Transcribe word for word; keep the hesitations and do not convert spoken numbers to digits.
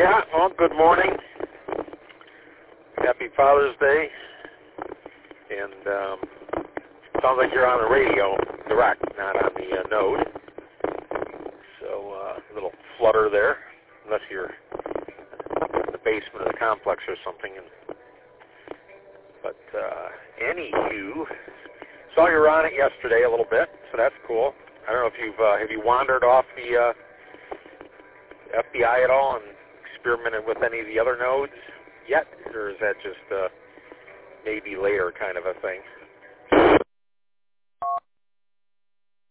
Yeah, well, good morning. Happy Father's Day. And um, sounds like you're on the radio direct, not on the uh, node. So uh, a little flutter there, unless you're in the basement of the complex or something. And, but uh, anywho, saw you were on it yesterday a little bit, so that's cool. I don't know if you've uh, have you wandered off the uh, F B I at all and experimented with any of the other nodes yet, or is that just uh, maybe later kind of a thing?